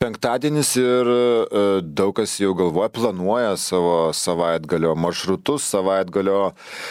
Penktadienis ir daug kas jau galvoja, planuoja savo savaitgalio maršrutus, savaitgalio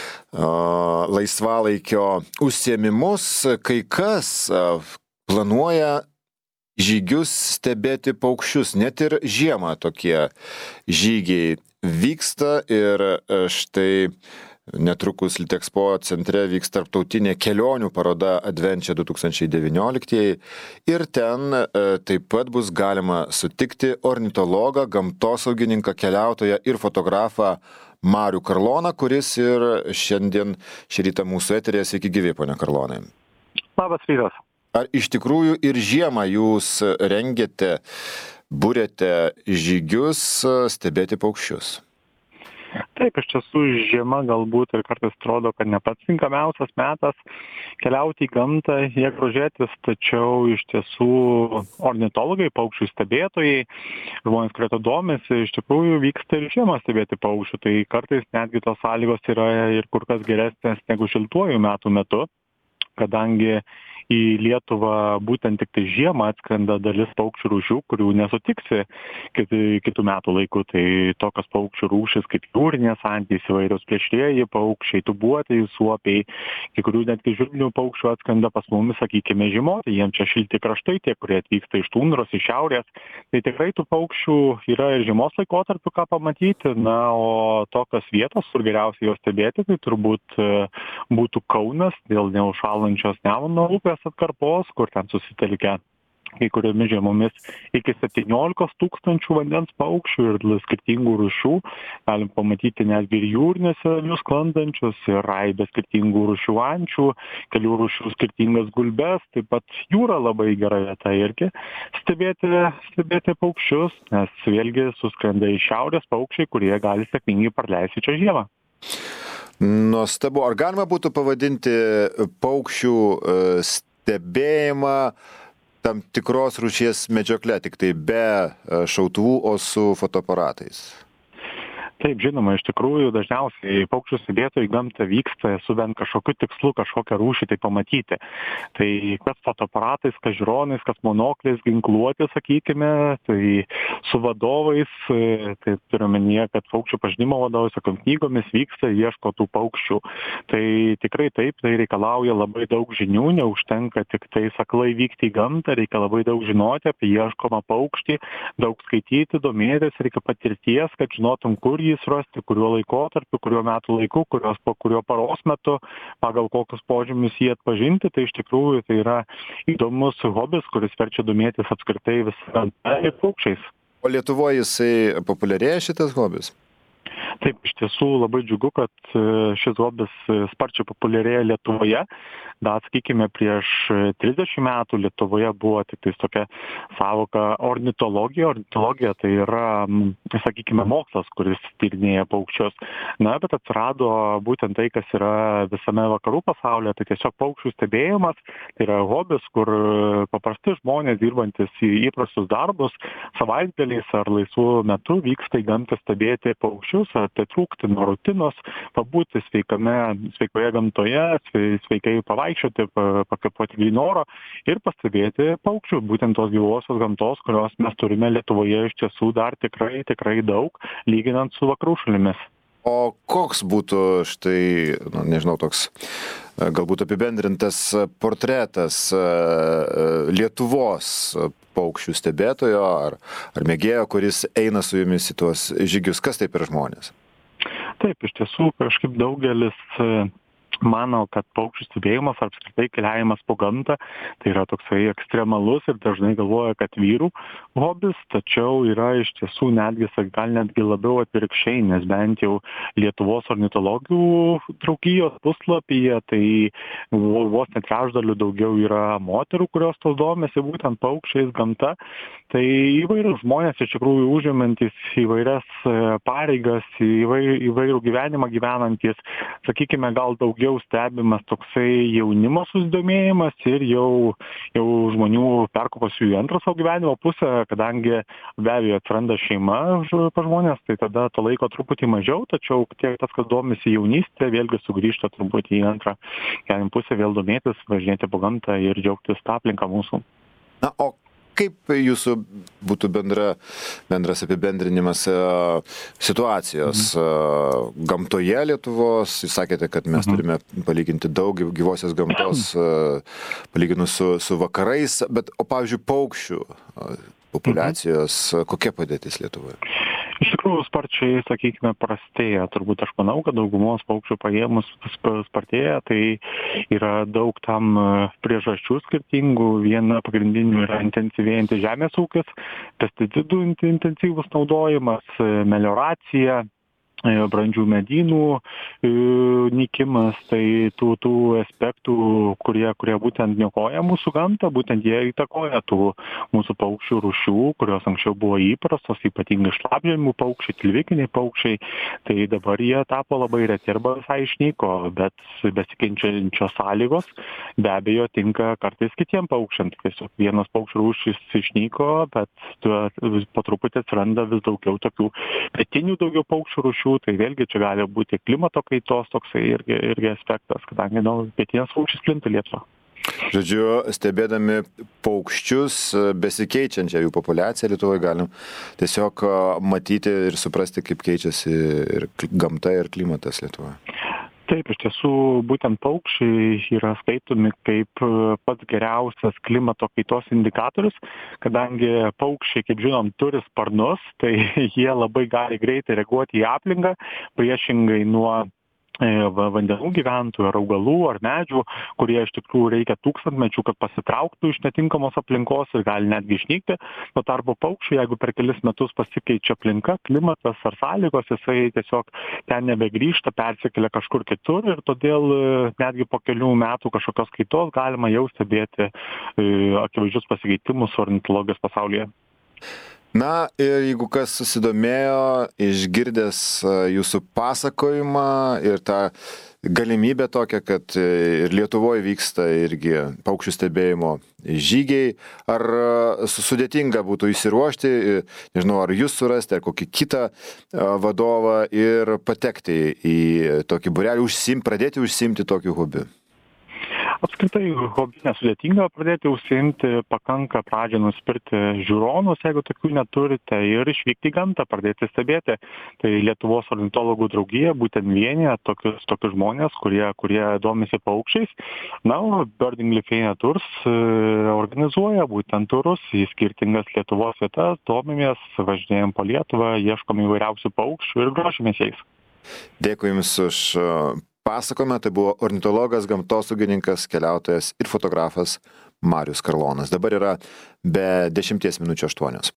laisvalaikio užsiėmimus. Kai kas planuoja žygius stebėti paukščius, net ir žiemą tokie žygiai vyksta ir štai netrukus Litexpo centre vyks tarptautinė kelionių paroda Adventure 2019 ir ten taip pat bus galima sutikti ornitologą, gamtosaugininką, keliautoją ir fotografą Marių Karloną, kuris ir šiandien šį rytą mūsų eterėje. Sveiki gyvi, ponia Karlonai. Labas rytas. Ar iš tikrųjų ir žiemą jūs rengiate, buriate žygius stebėti paukščius? Taip, iš tiesų žiema galbūt ir kartais atrodo, kad ne pats tinkamiausias metas keliauti į gamtą, jie grožėtis, tačiau iš tiesų ornitologai, paukščių stebėtojai, žmonės, kurie to domisi, iš tikrųjų vyksta ir žiemą stebėti paukščių, tai kartais netgi tos sąlygos yra ir kur kas geresnės negu šiltuoju metų metu, kadangi į Lietuvą būtent tik tai žiemą atskrenda dalis paukščių rūšių, kurių nesutiksi kitų metų laiku. Tai tokios paukščių rūšys kaip jūrinės antys, įvairios plėšrieji paukščiai, tūbuotieji suopiai, kai kurių netgi žvirblinių paukščių atskrenda pas mumis, sakykime, žiemoti, jiems čia šilti kraštai, tie, kurie atvyksta iš tundros, iš šiaurės. Tai tikrai tų paukščių yra ir žiemos laikotarpiu ką pamatyti, na, o tokios vietos, kur geriausiai jos stebėti, tai turbūt būtų Kaunas dėl neužšąlančios Nemuno upės atkarpos, kur ten susitelkia kai kuriomis žiemomis iki 17 tūkstančių vandens paukščių ir skirtingų rūšių. Galim pamatyti netgi ir jūrinėse jų sklandančius, ir aibę skirtingų rūšių ančių, kelių rūšių skirtingas gulbes, taip pat jūra labai gera vieta irgi stebėti paukščius, nes vėlgi suskrenda iš šiaurės paukščiai, kurie gali sėkmingai praleisti čia žiemą. Nuostabu. Ar galima būtų pavadinti paukščių stebėjimą tam tikros rūšies medžiokle, tik tai be šautuvų, o su fotoaparatais? Taip, žinoma, iš tikrųjų dažniausiai paukščių stebėtojai gamtą vyksta su bent kažkokiu tikslu, kažkokią rūšį tai pamatyti. Tai kas fotoaparatais, kas žiūronais, kas monokliais, ginkluoti, sakykime, tai su vadovais, tai turiu omenyje, kad paukščių pažinimo vadovai, sakant, knygomis vyksta, ieško tų paukščių. Tai tikrai taip, tai reikalauja labai daug žinių, neužtenka tik tai saklai vykti į gamtą, reikia labai daug žinoti apie ieškomą paukštį, daug skaityti, domėtis, reikia patirties, kad žinotum, kur jį surasti, kuriuo laikotarpiu, kuriuo metų laiku, kuriuo paros metu, pagal kokius požymius jį atpažinti. Tai iš tikrųjų tai yra įdomus hobis, kuris verčia domėtis apskritai visą ir paukščiais. O Lietuvoje jisai populiarėja šitas hobis? Taip, iš tiesų labai džiugu, kad šis hobis sparčiai populiarėja Lietuvoje. Dar, sakykime, prieš 30 metų Lietuvoje buvo tik tais tokia sąvoka ornitologija. Ornitologija tai yra, sakykime, mokslas, kuris tyrinėja paukščius. Na, bet atsirado būtent tai, kas yra visame vakarų pasaulyje, tai tiesiog paukščių stebėjimas. Tai yra hobis, kur paprasti žmonės dirbantis į įprastus darbus savaitgaliais ar laisvų metu vyksta į gamtą stebėti paukščius, atitrūkti nuo rutinos, pabūti sveikoje gamtoje, sveikai pavaikščioti, pakvėpuoti gryno oro ir pastebėti paukščių, būtent tos gyvosios gamtos, kurios mes turime Lietuvoje iš tiesų dar tikrai daug, lyginant su vakarų šalimis. O koks būtų štai, nežinau, toks galbūt apibendrintas portretas Lietuvos paukščių stebėtojo ar mėgėjo, kuris eina su jumis į tuos žygius? Kas tai per žmonės? Taip, iš tiesų kažkaip daugelis mano, kad paukščių stebėjimas ar apskritai keliavimas po gamtą tai yra toksai ekstremalus ir dažnai galvoja, kad vyrų hobis, tačiau yra iš tiesų gal netgi labiau atvirkščiai, nes bent jau Lietuvos ornitologijų draugijos puslapyje, tai vos net trečdaliu daugiau yra moterų, kurios tos domisi būtent paukščiais, gamta. Tai įvairius žmonės iš tikrųjų užimantys įvairias pareigas, įvairių gyvenimą gyvenantys, sakykime, gal daugiau stebimas toksai jaunimo susidomėjimas ir jau žmonių perkopusių į antrą savo gyvenimo pusę, kadangi be abejo atsiranda šeima pas žmonės, tai tada to laiko truputį mažiau, tačiau tiek tas, kas domisi jaunystė, vėlgi sugrįžta truputį į antrą gyvenimo pusę, vėl domėtis, važinėti po gamtą ir džiaugtis tą aplinką mūsų. Na, o Kaip jūsų būtų bendras apibendrinimas situacijos gamtoje Lietuvos? Jūs sakėte, kad mes turime palyginti daug gyvosios gamtos, palyginus su vakarais, bet, pavyzdžiui, paukščių populiacijos, kokia padėtis Lietuvoje? Iš tikrųjų, sparčiai, sakykime, prastėja. Turbūt aš manau, kad daugumos paukščių paėmus spartėja, tai yra daug tam priežasčių skirtingų. Viena pagrindinių yra intensyvėjantis žemės ūkis, pesticidų intensyvus naudojimas, melioracija, brandžių medynų nykimas, tai tų aspektų, kurie būtent niokoja mūsų gamtą, būtent jie įtakoja tų mūsų paukščių rūšių, kurios anksčiau buvo įprastos, ypatingai šlapžemių paukščiai, tilvikiniai paukščiai, tai dabar jie tapo labai reti arba visai išnyko, bet besikeičiančios sąlygos be abejo tinka kartais kitiem paukščiams. Tiesiog vienas paukščių rūšis išnyko, bet po truputį atsiranda vis daugiau tokių pietinių daugiau paukščių rūšių. Tai vėlgi čia gali būti klimato kaitos toksai irgi aspektas, kadangi pietinės rūšys plinta Lietuvą. Žodžiu, stebėdami paukščius, besikeičiančią jų populiaciją Lietuvoje galim tiesiog matyti ir suprasti, kaip keičiasi ir gamta ir klimatas Lietuvoje. Taip, iš tiesų, būtent paukščiai yra skaitomi kaip pats geriausias klimato kaitos indikatorius, kadangi paukščiai, kaip žinom, turi sparnus, tai jie labai gali greitai reaguoti į aplinką, priešingai nuo vandenų gyventojų ar augalų ar medžių, kurie iš tikrųjų reikia tūkstantmečių, kad pasitrauktų iš netinkamos aplinkos ir gali netgi išnykti. Tuo tarpu paukščiai, jeigu per kelis metus pasikeičia aplinka, klimatas ar sąlygos, jisai tiesiog ten nebegrįžta, persikelia kažkur kitur ir todėl netgi po kelių metų kažkokios kaitos galima jau stebėti akivaizdžius pasikeitimus ornitologijos pasaulyje. Na ir jeigu kas susidomėjo, išgirdęs jūsų pasakojimą ir tą galimybę tokią, kad ir Lietuvoje vyksta irgi paukščių stebėjimo žygiai, ar sudėtinga būtų įsiruošti, nežinau, ar jūs surasti, ar kokį kitą vadovą ir patekti į tokį būrelį, pradėti užsiimti tokiu hobiu? Apskritai, hobį nesudėtinga pradėti užsiimti, pakanka pradžią nusipirkti žiūronus, jeigu tokių neturite, ir išvykti į gamtą, pradėti stebėti. Tai Lietuvos ornitologų draugija būtent vienija tokius žmonės, kurie domisi paukščiais. Na, o Birding Lithuania Tours organizuoja būtent turus į skirtingas Lietuvos vietas, domimės, važinėjom po Lietuvą, ieškom įvairiausių paukščių ir grožimės jais. Dėkui Jums už pasakojimą. Tai buvo ornitologas, gamtosaugininkas, keliautojas ir fotografas Marius Karlonas. Dabar yra be 10 minučių 8.